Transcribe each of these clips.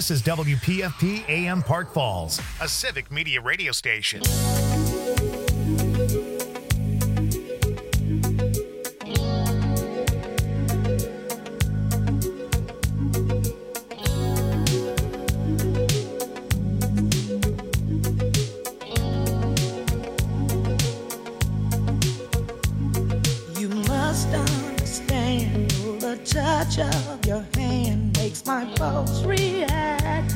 This is WPFP AM Park Falls, a civic media radio station. You must understand, the touch of your hand makes my pulse react.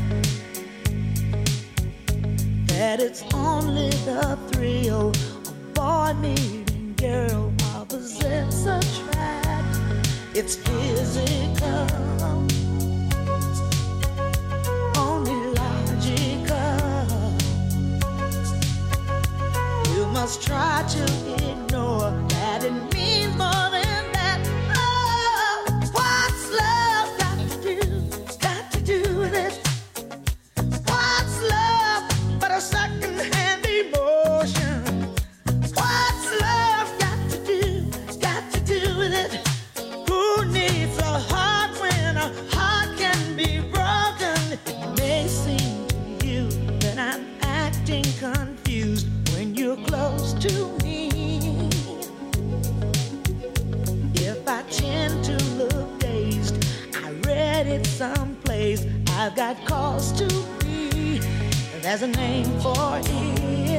That it's only the thrill of boy meeting girl opposites attract. It's physical, only logical. You must try to ignore that it means more than that. Oh, what's love got to do with it? What's love but a second-hand emotion? What's love got to do with it? Who needs a heart when a heart can be broken? It may seem to you that I'm acting confused when you're close to me. If I tend to look dazed, I read it someplace. I've got cause to be. There's a name for it.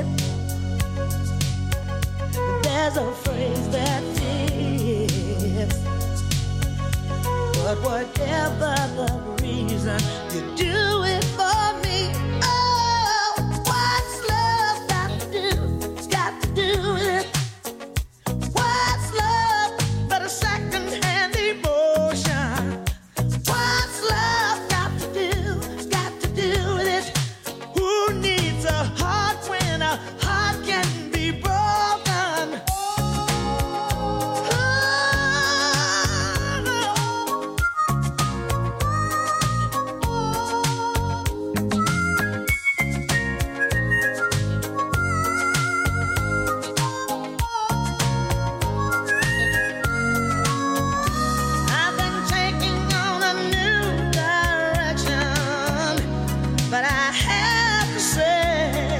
There's a phrase that fits. But whatever the reason, you do it for me. Oh, what's love got to do with it? What's love but a second-hand emotion? What's love got to do with it? Who needs a heart when a heart can be broken? I've been taking on a new direction, but I have to say,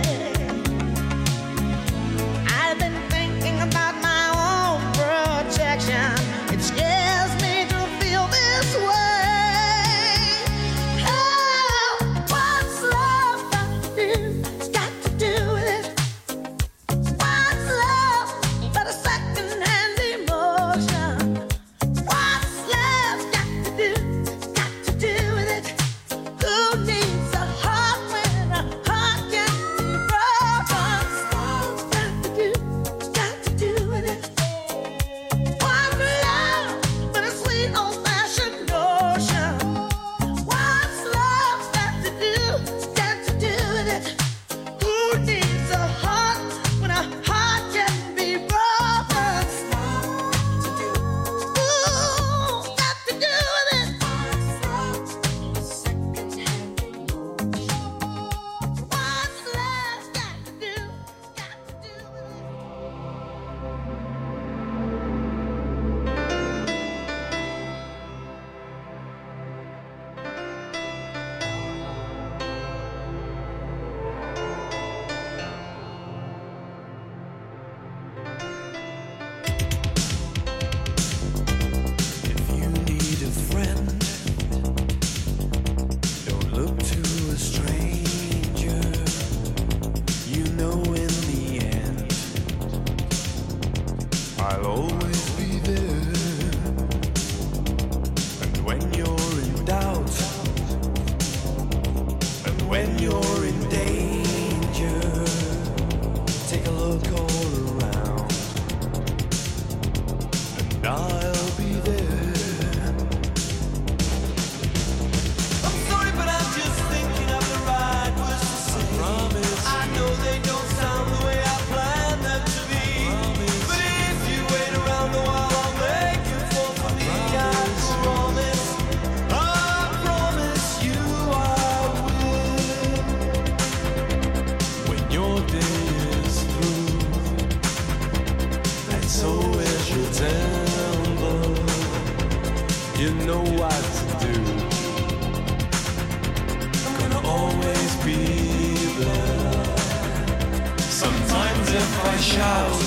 I've been thinking about my own protection. It scares me to feel this way. Oh, what's love got to do with it? What's love but a second-hand emotion? What's love got to do with it? Who needs a heart when a heart can be broken? What's got to do with it? What's love but a sweet old-fashioned notion? What's love got to do with it? Who needs a heart when a heart can be broken? Ooh, got to do with it. What's love got to do with it? If you need a friend, don't look to a stranger. You know in the end, I'll always be there. And when you're in doubt, and when you're in danger, take a look all around, and I'll be there. I'm sorry, but I'm just thinking of the right words to say. I promise. I know they don't sound the way I planned them to be. But if you wait around a while, I'll make you fall for me. I promise you I will. if I shout,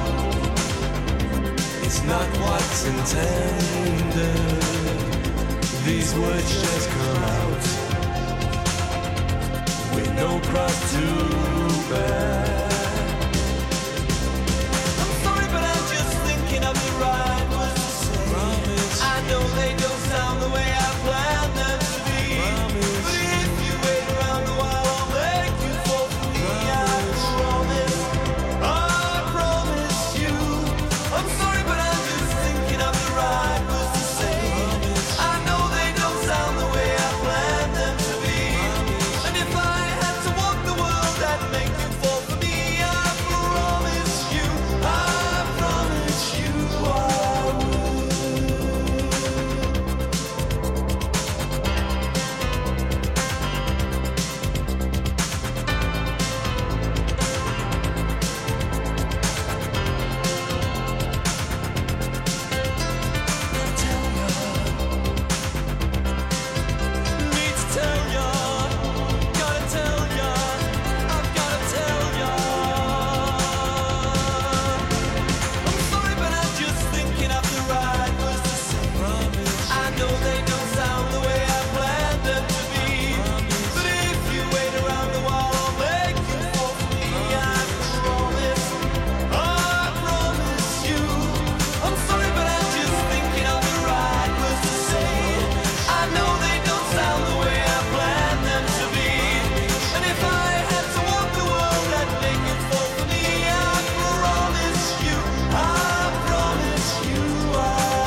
it's not what's intended. These words just come out with no cross to bear. I'm sorry, but I'm just thinking of the right words to say. Promise. I know they don't sound the way I planned them to be. Promise. But if you wait around a while, I'll make you fall for me. Promise. I promise you. I'm sorry, but I'm just thinking of the right words to say. Promise. I know they don't sound the way I planned them to be. Promise. And if I had to walk the world, I'd make you fall for me. I promise you. I promise you I would. Need to tell ya, gotta tell ya, I've gotta tell ya. I'm sorry, but I'm just thinking of the right words to say. Promise. I know they don't sound the way I planned them to be. Promise. But if you wait around a while, I'll make you fall for me. I promise. I promise you. I'm sorry, but I'm just thinking of the right words to say. I know they don't sound the way I planned them to be. And if I had to walk the world, I'd make it fall for me. I promise you. I promise you I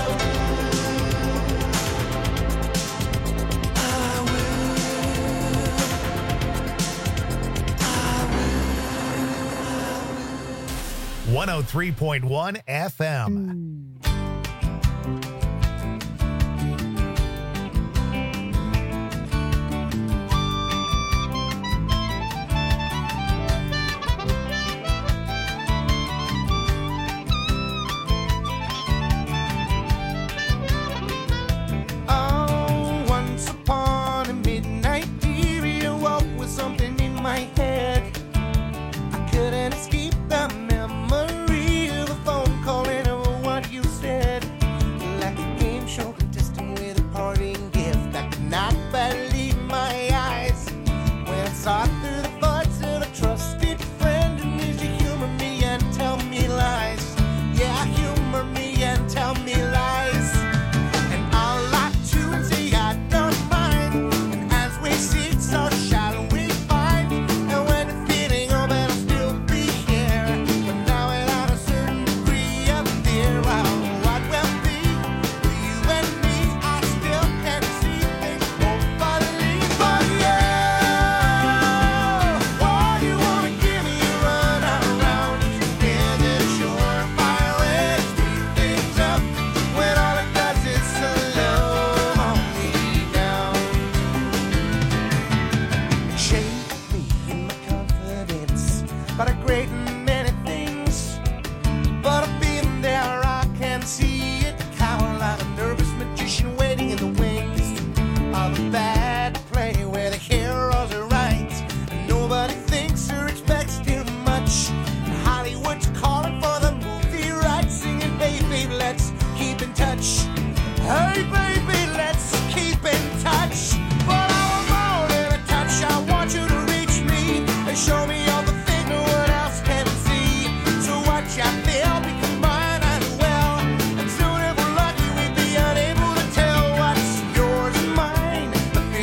will. 103.1 FM. Oh, once upon a midnight period, woke with something in my head. I couldn't escape the memory of a phone call and of what you said. Like a game show contestant with a parting gift. I could not believe my eyes when I saw through the voice of a trusted friend. And used to humor me and tell me lies. Yeah, humor me and tell me lies. And I'll lie to and say I don't mind. And as we seek, so shall we find. And when the feeling of it, I'll still be here. But now without a certain degree of fear. Well, what will be with you and me? I still can't see things hopefully for you. Why do you wanna give me a run around? Yeah, that surefire way to speed things up. When all it does is slow me down. Shake me in my confidence about a great many things. But I've been there, I can see it. Cower like a nervous magician waiting in the wings of a bad play where the heroes are right and nobody thinks or expects too much. And Hollywood's calling for the movie rights, singing, hey baby, let's keep in touch. Hey baby, let's keep in touch. But I want more than a touch. I want you to reach me and show me all the things no one else can see. So watch out there, we combine as well. And soon if we're lucky, we'd be unable to tell what's yours and mine. But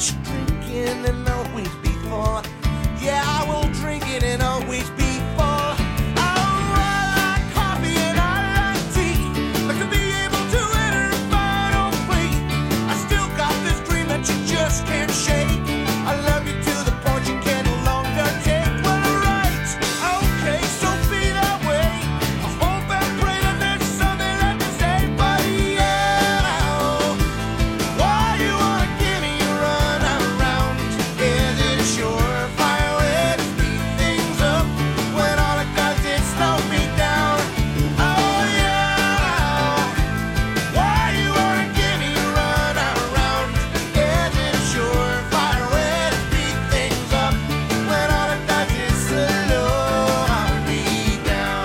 much drinking and always be full. Yeah, I will drink it and always be full. Oh, I like coffee and I like tea. Like to be able to enter a final plea. I still got this dream that you just can't shake. I love you to the point you can no longer take. Well, right, okay, so be that way. I hope and pray that there's something left to say. But yeah, why you wanna give me a run around? Is it a surefire way to speed things up when all it does is slow me down? Oh yeah, why you wanna give me a run around? Is it a surefire way to speed things up when all it does is slow me down?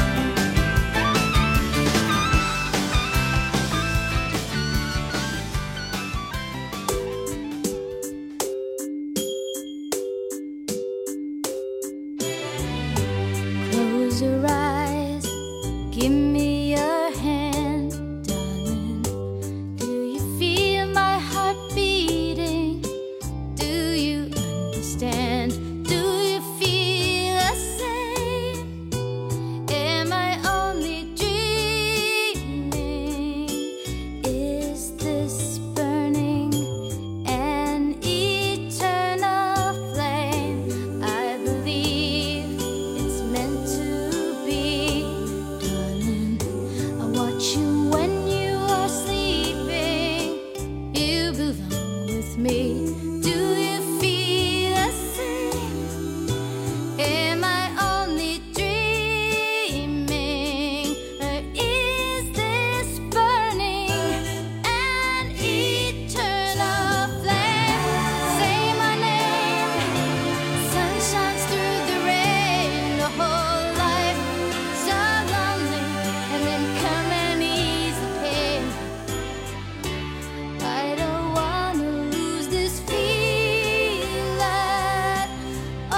Close your eyes, give me your hand, darling. Do you feel my heart beating? Do you understand? Do you feel the same? Am I only dreaming? Is this burning an eternal flame? I believe it's meant to be, darling. I watch you when you are sleeping. You belong with me. Do you feel the same? Am I only dreaming? Or is this burning an eternal flame? Say my name. Sun shines through the rain. The whole life so lonely, and then come and ease the pain. I don't wanna lose this feeling. Oh.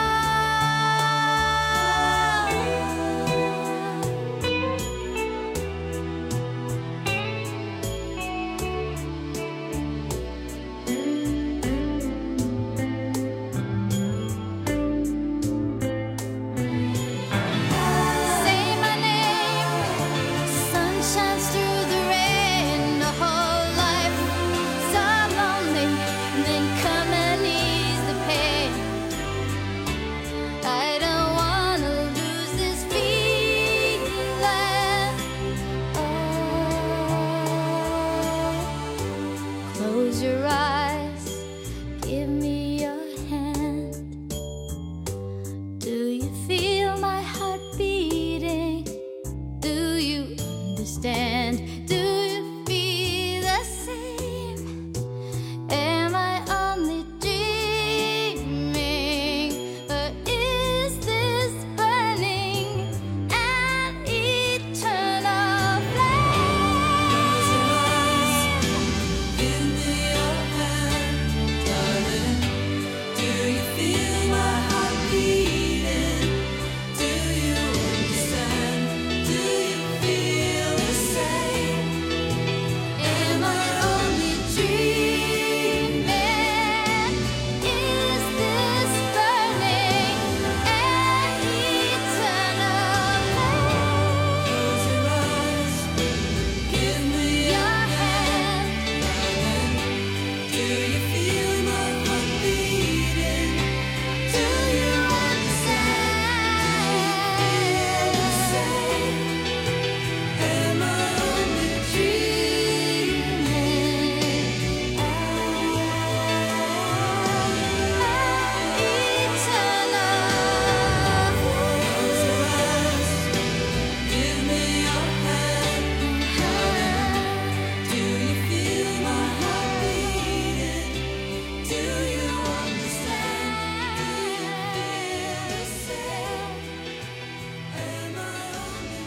Say my name. Sun shines through the rain. The whole life so lonely, and then come and ease the pain. I don't wanna lose this feeling. Oh. Close your eyes, give me your hand. Do you feel my heart beating? Do you understand? Do you feel the same? Am I only dreaming? Or is this burning an eternal flame? Give me your hand, darling. Do you feel my heart beating? Do you understand? Do you feel the same? Am I only dreaming? Is this burning an eternal flame? Close your eyes. Give me Your hand. Do you feel my heart beating? Do you understand? Am I only Dreaming Give me your hand. Do you feel my heart beating? Do you understand? Do you feel the same? Am I only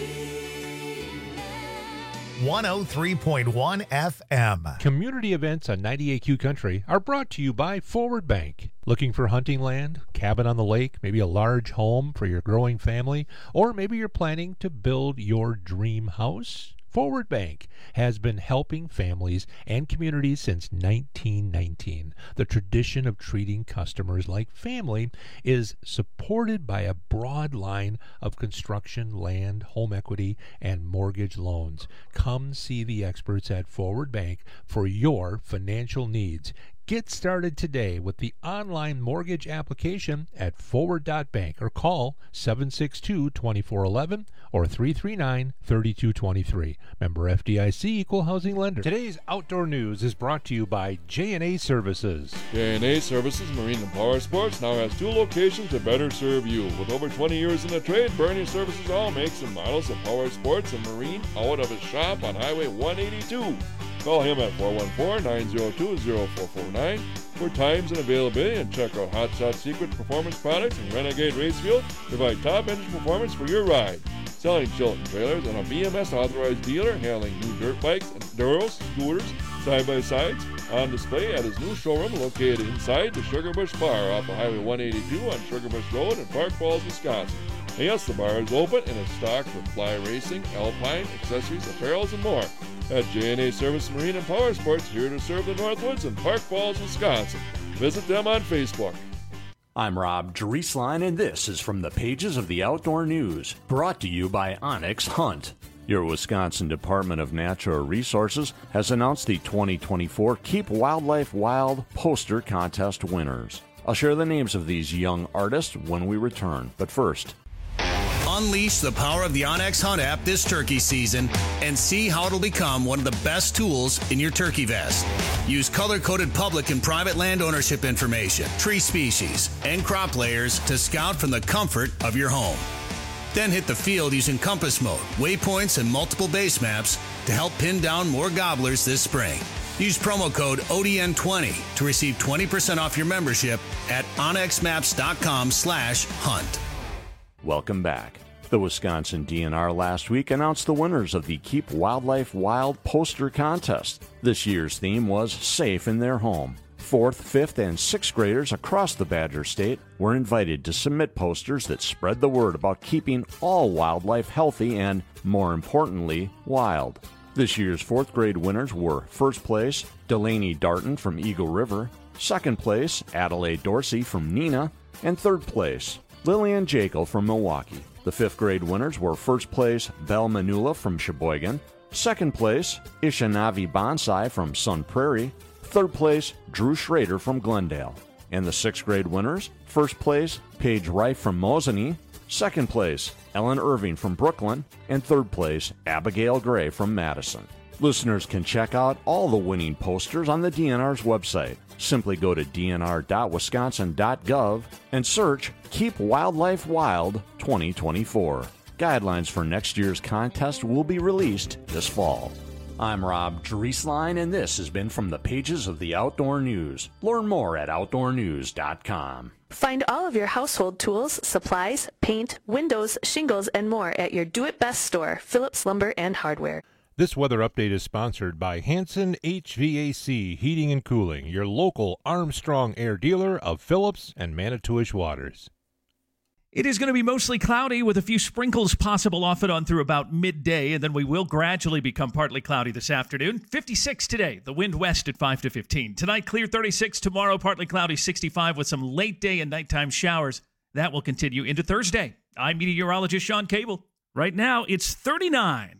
dreaming? 103.1 FM. Community events on 98Q Country are brought to you by Forward Bank. Looking for hunting land, cabin on the lake, maybe a large home for your growing family, or maybe you're planning to build your dream house? Forward Bank has been helping families and communities since 1919. The tradition of treating customers like family is supported by a broad line of construction, land, home equity, and mortgage loans. Come see the experts at Forward Bank for your financial needs. Get started today with the online mortgage application at forward.bank or call 762-2411 or 339-3223. Member FDIC, Equal Housing Lender. Today's outdoor news is brought to you by J&A Services. J&A Services Marine and Power Sports now has 2 locations to better serve you. With over 20 years in the trade, Bernie Services all makes and models of power sports and marine out of his shop on Highway 182. Call him at 414-902-0449 for times and availability, and check out Hot Shot Secret Performance Products and Renegade Racefield. Provide top engine performance for your ride. Selling Chilton trailers and a BMS authorized dealer, handling new dirt bikes, enduros, scooters, side-by-sides, on display at his new showroom located inside the Sugarbush Bar off of Highway 182 on Sugarbush Road in Park Falls, Wisconsin. And yes, the bar is open and is stocked with fly racing, alpine, accessories, apparels, and more. At J&A Service Marine and Power Sports, here to serve the Northwoods in Park Falls, Wisconsin. Visit them on Facebook. I'm Rob Drieslein, and this is from the pages of the Outdoor News, brought to you by Onyx Hunt. Your Wisconsin Department of Natural Resources has announced the 2024 Keep Wildlife Wild poster contest winners. I'll share the names of these young artists when we return, but first, unleash the power of the OnX Hunt app this turkey season and see how it'll become one of the best tools in your turkey vest. Use color-coded public and private land ownership information, tree species, and crop layers to scout from the comfort of your home. Then hit the field using compass mode, waypoints, and multiple base maps to help pin down more gobblers this spring. Use promo code ODN20 to receive 20% off your membership at onxmaps.com/hunt. welcome back. The Wisconsin DNR last week announced the winners of the Keep Wildlife Wild poster contest. This year's theme was Safe in Their Home. 4th, 5th, and 6th graders across the Badger State were invited to submit posters that spread the word about keeping all wildlife healthy and, more importantly, wild. This year's 4th grade winners were 1st place, Delaney Darton from Eagle River, 2nd place, Adelaide Dorsey from Neenah, and 3rd place, Lillian Jekyll from Milwaukee. The 5th grade winners were 1st place, Belle Manula from Sheboygan, 2nd place, Ishanavi Bonsai from Sun Prairie, 3rd place, Drew Schrader from Glendale. And the 6th grade winners, 1st place, Paige Reif from Mosinee, 2nd place, Ellen Irving from Brooklyn, and 3rd place, Abigail Gray from Madison. Listeners can check out all the winning posters on the DNR's website. Simply go to dnr.wisconsin.gov and search Keep Wildlife Wild 2024. Guidelines for next year's contest will be released this fall. I'm Rob Drieslein, and this has been from the pages of the Outdoor News. Learn more at outdoornews.com. Find all of your household tools, supplies, paint, windows, shingles, and more at your do-it-best store, Phillips Lumber and Hardware. This weather update is sponsored by Hanson HVAC Heating and Cooling, your local Armstrong Air dealer of Phillips and Manitowish Waters. It is going to be mostly cloudy with a few sprinkles possible off and on through about midday, and then we will gradually become partly cloudy this afternoon. 56 today, the wind west at 5 to 15. Tonight, clear 36. Tomorrow, partly cloudy 65 with some late day and nighttime showers. That will continue into Thursday. I'm meteorologist Sean Cable. Right now, it's 39.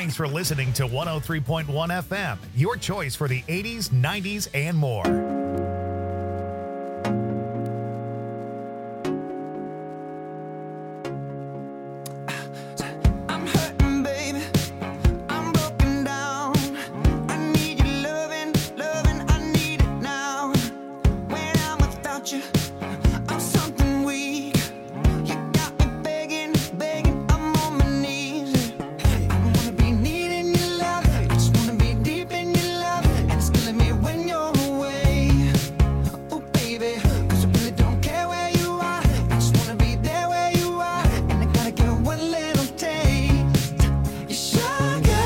Thanks for listening to 103.1 FM, your choice for the 80s, 90s, and more. I'm hurting, baby. I'm broken down. I need your loving, I need it now. When I'm without you, I'm something weak. You got me begging, I'm on my knees. I don't wanna be needing your love, I just wanna be deep in your love, and it's killing me when you're away. Oh baby, 'cause I really don't care where you are, I just wanna be there where you are, and I gotta get one little taste. Your sugar,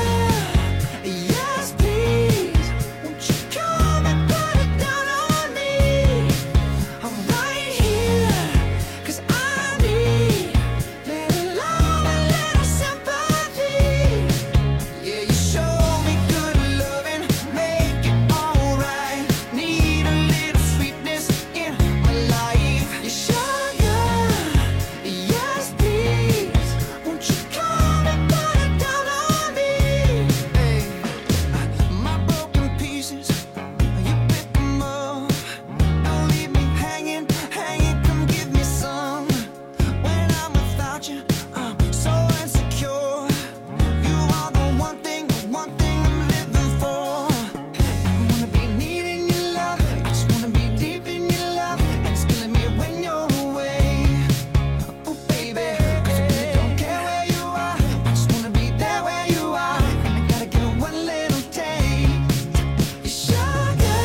yes please, won't you come and put it down on me? I'm right here, 'cause I need little love and little sympathy. Yeah, you show me good loving, make it alright. Need a little sweetness in my life. Your sugar, yes please, won't you come and put it down on me? Hey, my broken pieces, you pick them up. Don't leave me hanging, come give me some. When I'm without you, I'm so insecure. You are the one thing I'm living for. I wanna be needing your love, I just wanna be deep in your love, and it's killing me when you're away. Oh baby, 'cause I really don't care where you are, I just wanna be there where you are, and I gotta get one little taste. Your sugar,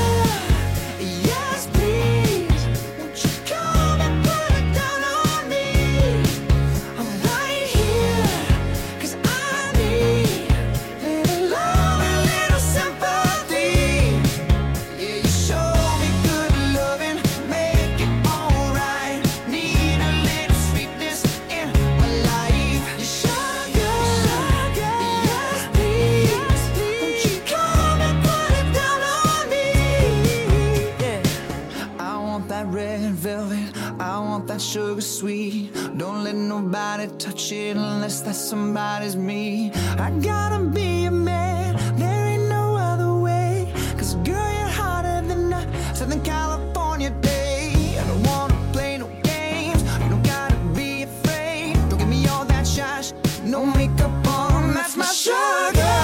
yes please, won't you come and put it down on me? I'm right here, 'cause I need little love and little sympathy. Yeah, you show me good loving, make it alright. Need a little sweetness in my life. Your sugar, yes please, won't you come and put it down on me? Yeah, I want that red velvet, I want that sugar sweet. Don't let nobody touch it unless that somebody's me. I gotta be a man, there ain't no other way. 'Cause girl, you're hotter than a Southern California day. I don't wanna play no games, you don't gotta be afraid. Don't give me all that shush, no makeup on, that's my sugar.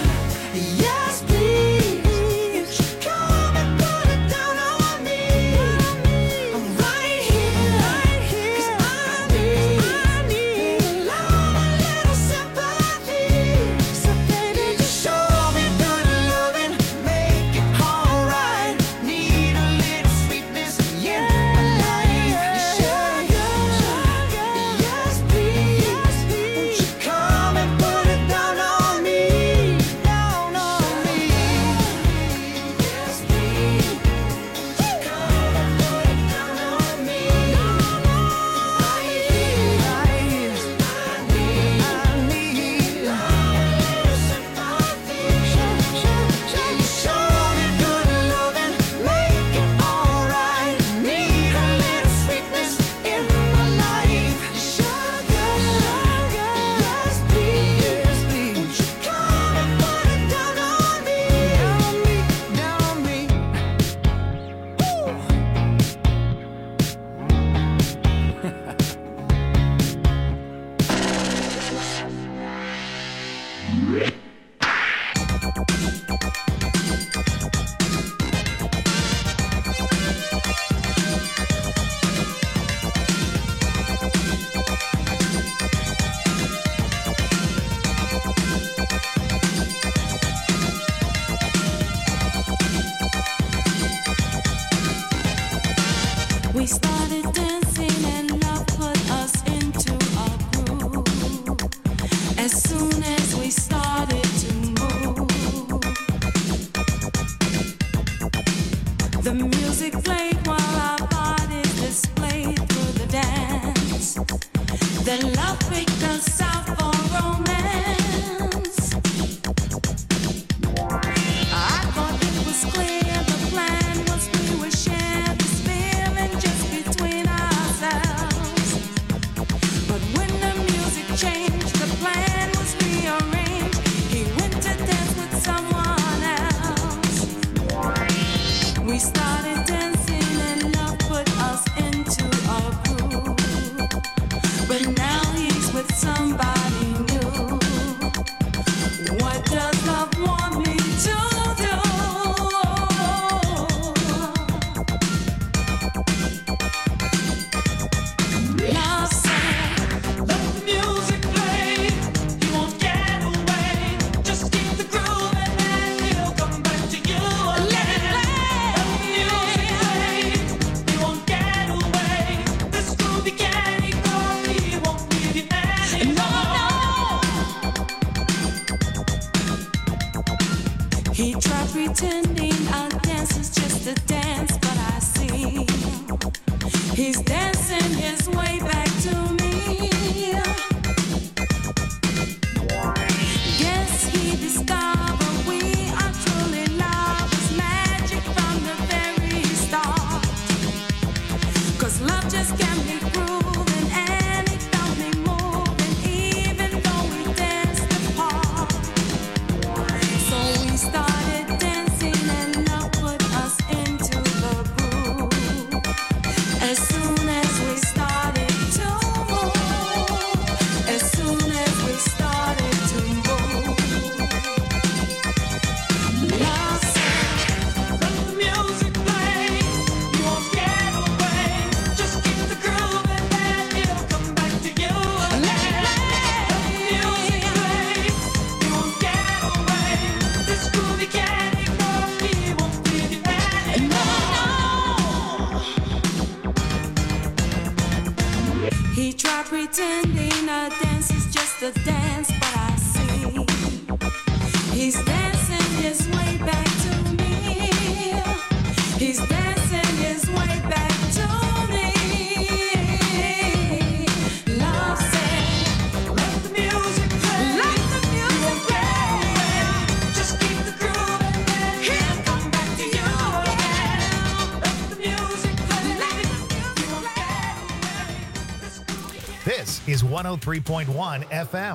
Yes please, come and put it down on me. I'm right here, 'cause I need little love and little sympathy. So baby, just show me good loving, make it alright. Need a little sweetness in my life. Your sugar, yes please, won't you come and put it down on me? Down on me. Yes please, come and put it down on me. Right here, I need little sympathy. Yeah, you show me good loving, make it alright. Need a little sweetness in my life. Sugar, yes please, won't you come and put it down on me? Down on me. We started dancing and love put us into a groove. As soon as we started to move, the music played while our bodies displayed through the dance. Then love picked us out for romance. I thought it was clear the plan was we would share this feeling just between ourselves. But when the music changed, the plan was rearranged. He pretending our dance is just a dance, but I see he's dancing his way back to me. Guess he discovered we are truly lovers, magic from the very start. 'Cause love just can't be proven, and it got me moving, even though we danced apart. So we started dancing, and love put us into the groove. As soon as we started to move, as soon as we started to move, love said, let the music play. You won't get away. Just keep the groove and then it'll come back to you. Let the music play. You won't get away. This groove you can't ignore. We won't leave you anymore. He tried pretending a dance is just a dance, but I see he's dancing his way back to me. He's dancing his way back to me. Love said, let the music play. Let the music play. Just keep the groove and then he'll come back to you again. Let the music play. Let the music play. This is 103.1 FM.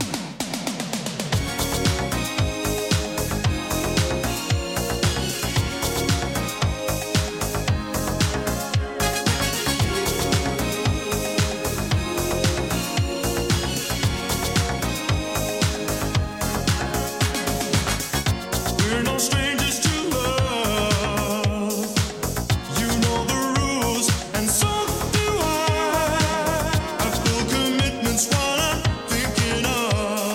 We're no strangers to love. You know the rules, and so do I. I've full commitments, what I'm thinking of.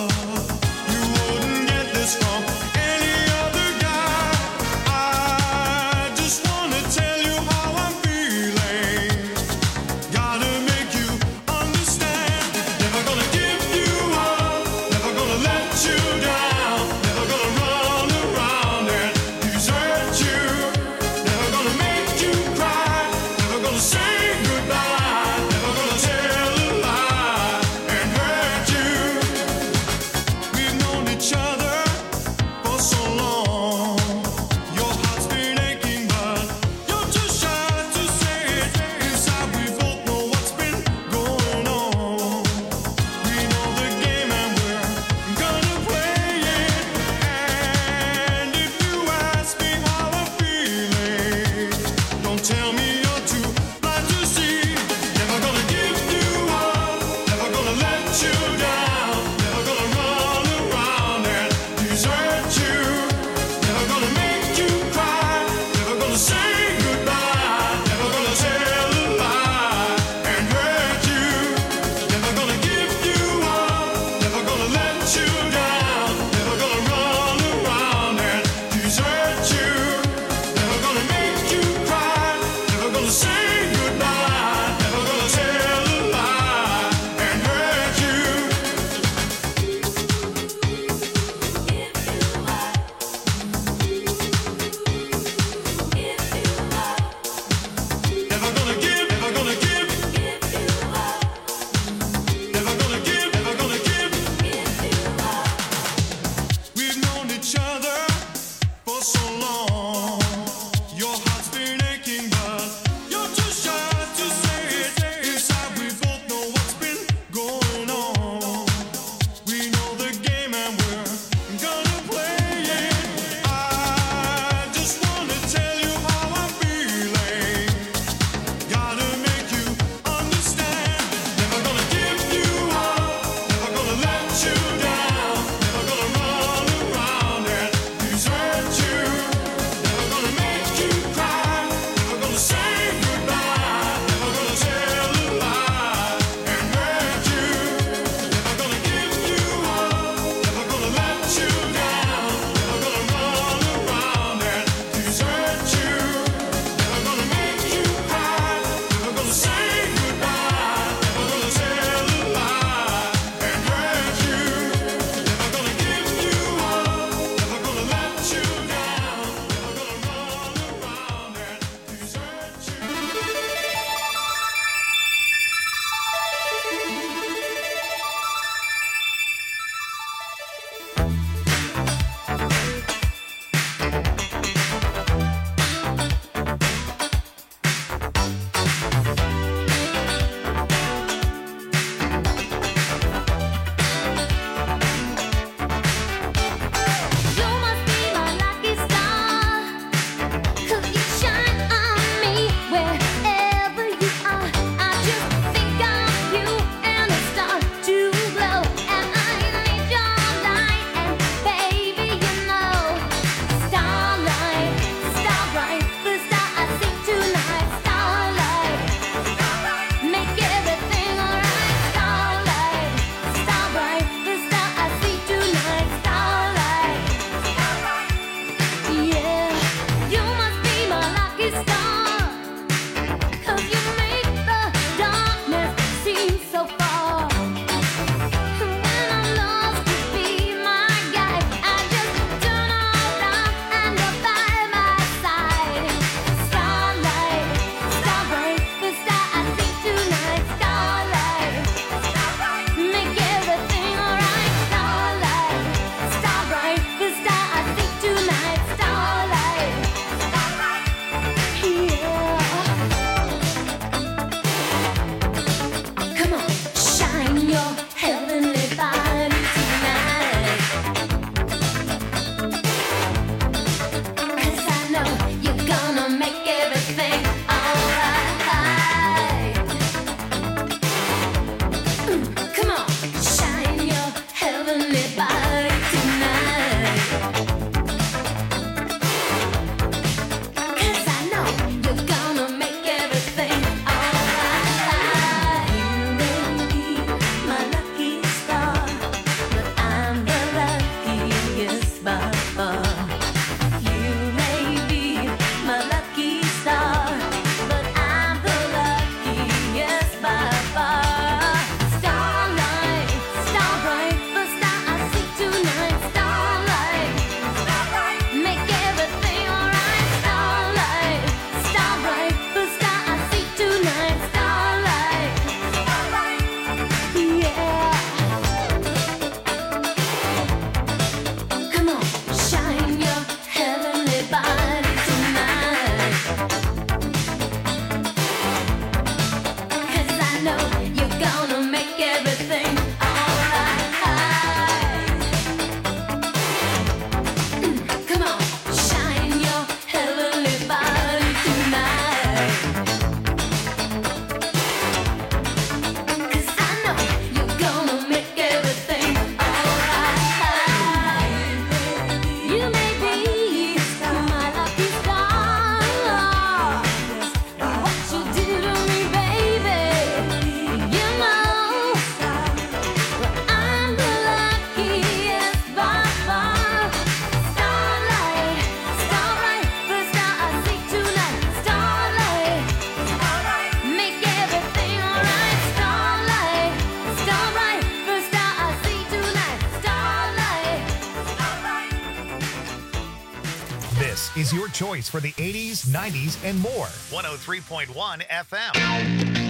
is your choice for the 80s, 90s, and more. 103.1 FM.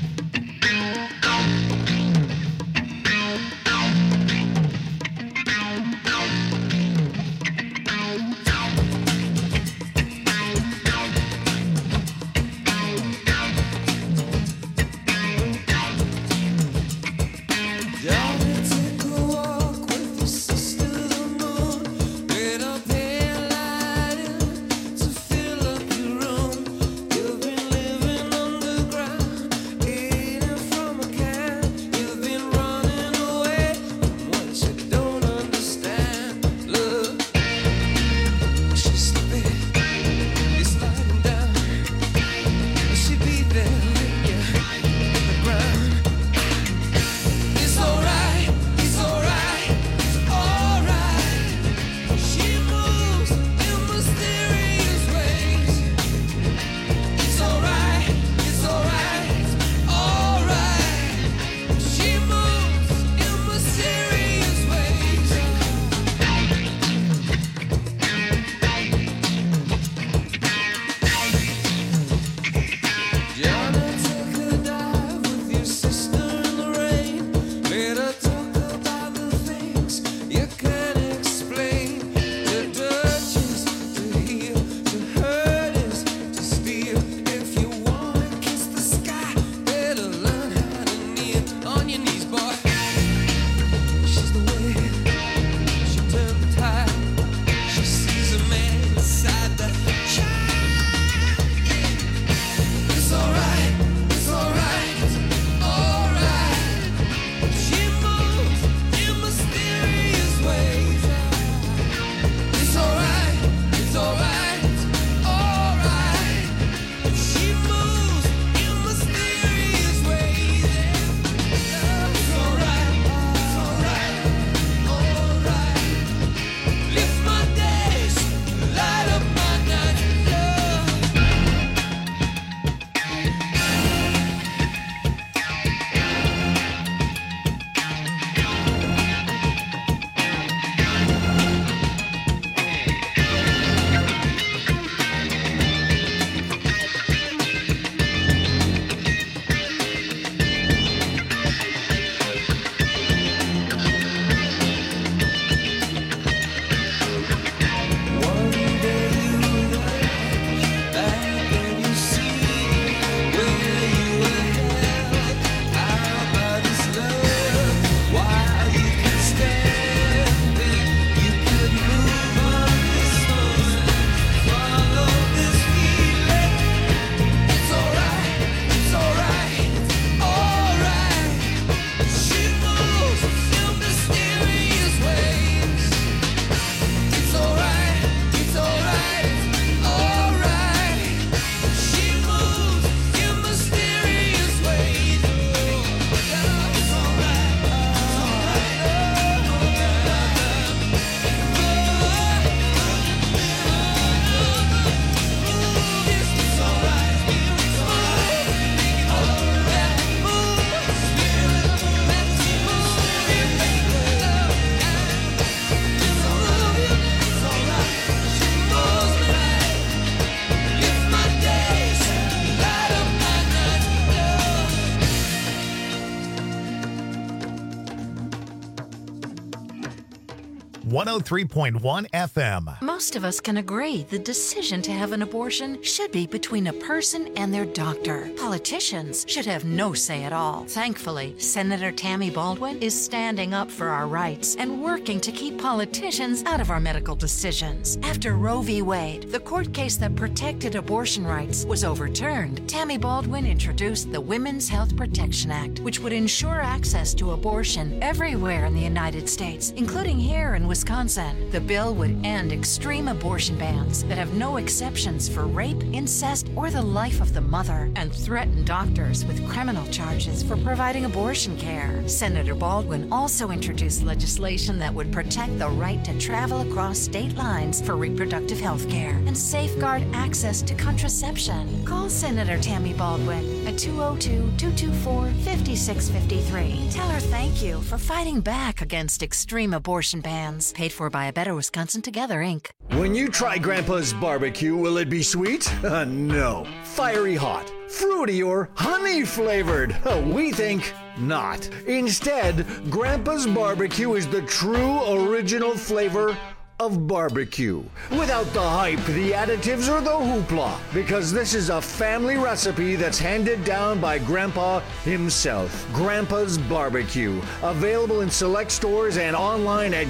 .1 FM. Most of us can agree the decision to have an abortion should be between a person and their doctor. Politicians should have no say at all. Thankfully, Senator Tammy Baldwin is standing up for our rights and working to keep politicians out of our medical decisions. After Roe v. Wade, the court case that protected abortion rights, was overturned, Tammy Baldwin introduced the Women's Health Protection Act, which would ensure access to abortion everywhere in the United States, including here in Wisconsin. The bill would end extreme abortion bans that have no exceptions for rape, incest, or the life of the mother, and threaten doctors with criminal charges for providing abortion care. Senator Baldwin also introduced legislation that would protect the right to travel across state lines for reproductive health care and safeguard access to contraception. Call Senator Tammy Baldwin at 202-224-5653. Tell her thank you for fighting back against extreme abortion bans. Paid for by A Better Wisconsin Together, Inc. When you try Grandpa's barbecue, will it be sweet? No. Fiery hot, fruity, or honey flavored? We think not. Instead, Grandpa's barbecue is the true original flavor of barbecue. Without the hype, the additives, or the hoopla. Because this is a family recipe that's handed down by Grandpa himself. Grandpa's Barbecue. Available in select stores and online at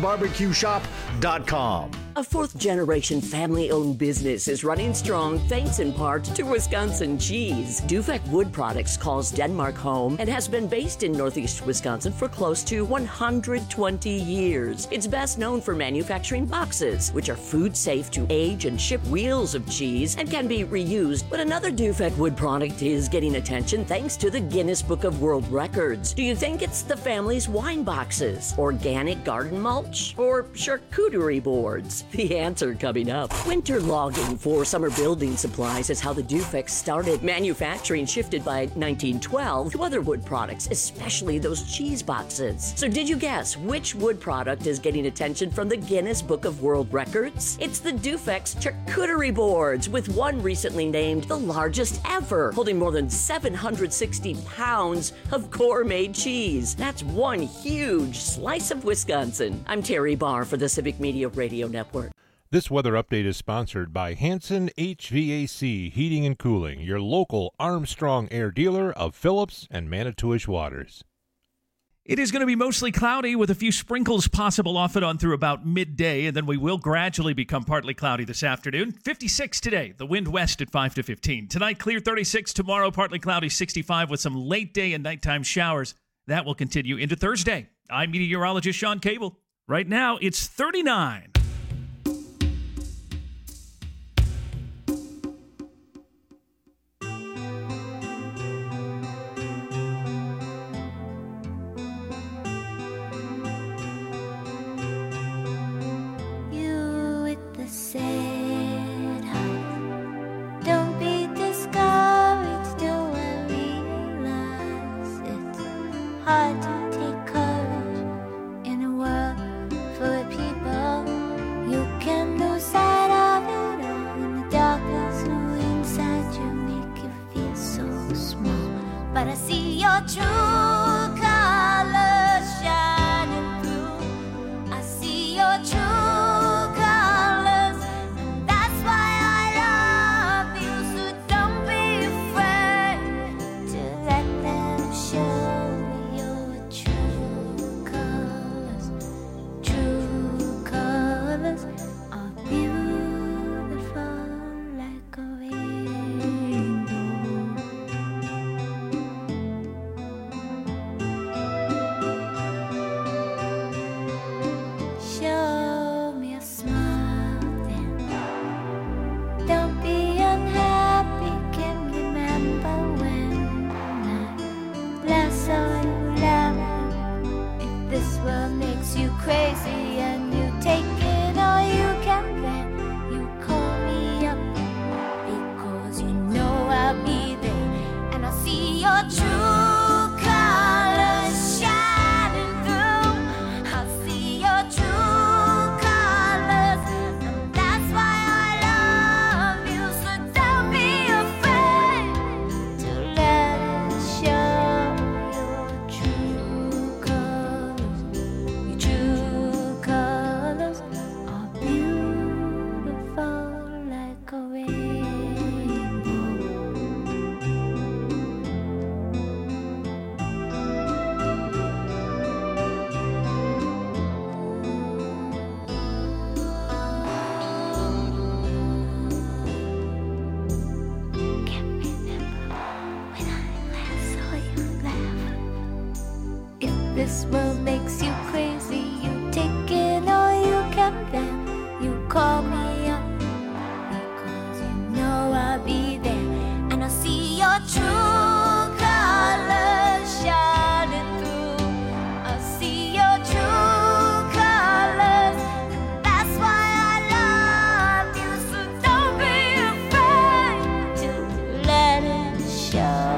grandpasbarbecueshop.com. A fourth-generation family-owned business is running strong thanks in part to Wisconsin cheese. Dufek Wood Products calls Denmark home and has been based in northeast Wisconsin for close to 120 years. It's best known for manufacturing boxes, which are food safe to age and ship wheels of cheese and can be reused. But another Dufek Wood product is getting attention thanks to the Guinness Book of World Records. Do you think it's the family's wine boxes, organic garden mulch, or charcuterie boards? The answer coming up. Winter logging for summer building supplies is how the Dufeks started. Manufacturing shifted by 1912 to other wood products, especially those cheese boxes. So did you guess which wood product is getting attention from the Guinness Book of World Records? It's the Dufeks charcuterie boards, with one recently named the largest ever, holding more than 760 pounds of gourmet cheese. That's one huge slice of Wisconsin. I'm Terry Barr for the Civic Media Radio Network. This weather update is sponsored by Hanson HVAC Heating and Cooling, your local Armstrong Air dealer of Phillips and Manitowish Waters. It is going to be mostly cloudy with a few sprinkles possible off and on through about midday, and then we will gradually become partly cloudy this afternoon. 56 today, the wind west at 5 to 15. Tonight, clear 36. Tomorrow, partly cloudy 65 with some late day and nighttime showers. That will continue into Thursday. I'm meteorologist Sean Cable. Right now, it's 39. Hard to take courage in a world full of people. You can lose sight of it all, and the darkness inside you make you feel so small. But I see your true colors shining through. I see your true colors, and that's why I love you. So don't be afraid to let them show. Crazy and you take it all you can bear. You call me up because you know I'll be there, and I see your true colors shining through. I see your true colors, and that's why I love you. So don't be afraid to let it show. Your true colors, your true colors are beautiful like a rainbow. Can't remember when I last saw you laugh. If this world makes you crazy, you take it all you can bear. You call me up because you know I'll be there, and I see your true colors shining through. I see your true colors, and that's why I love you. So don't be afraid to let it show.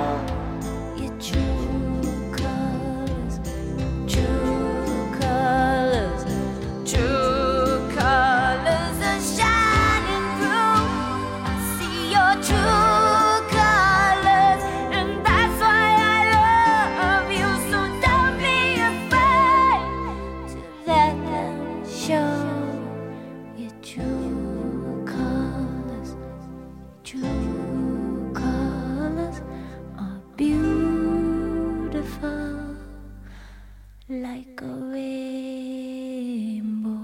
a rainbow.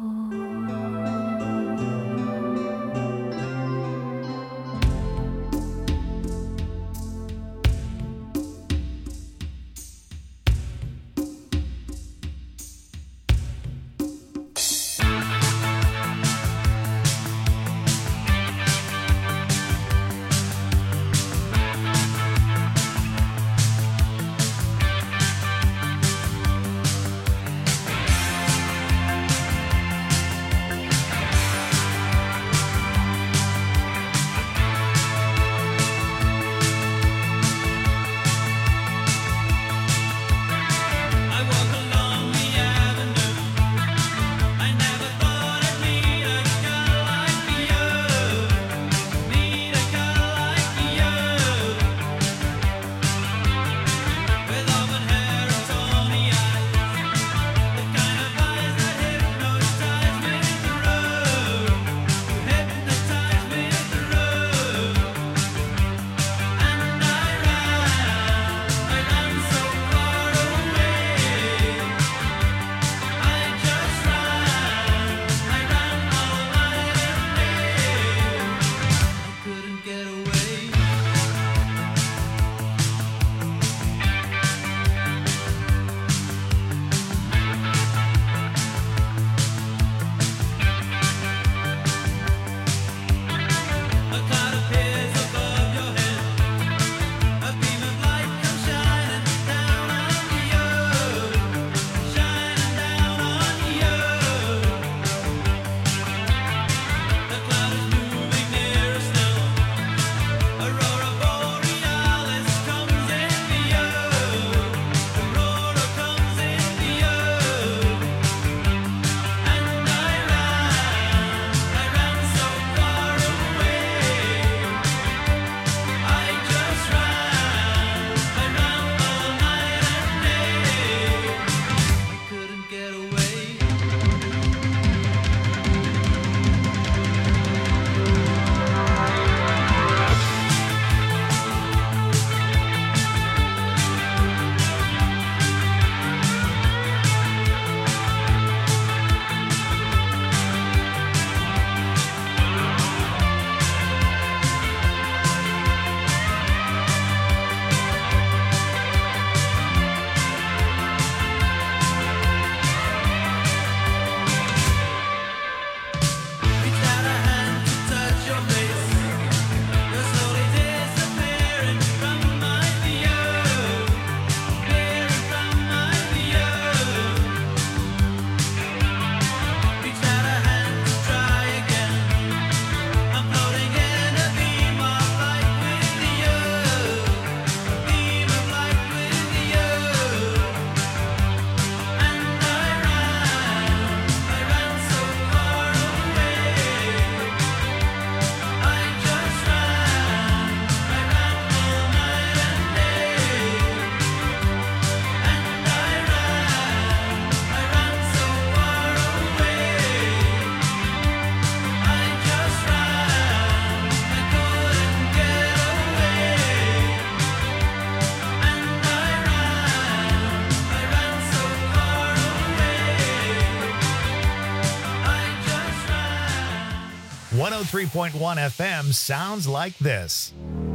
One 103.1 FM sounds like this.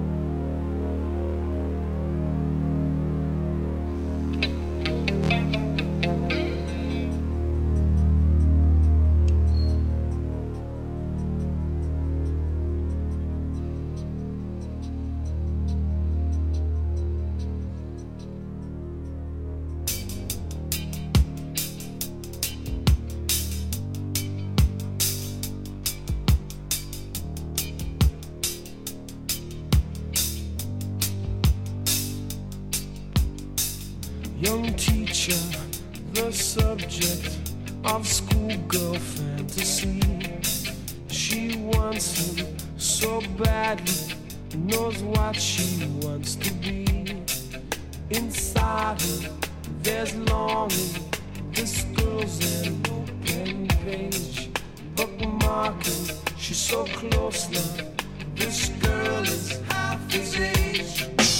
Young teacher, the subject of schoolgirl fantasy. She wants him so badly, knows what she wants to be. Inside her, there's longing. This girl's an open page, bookmarking. She's so close now. This girl is half his age.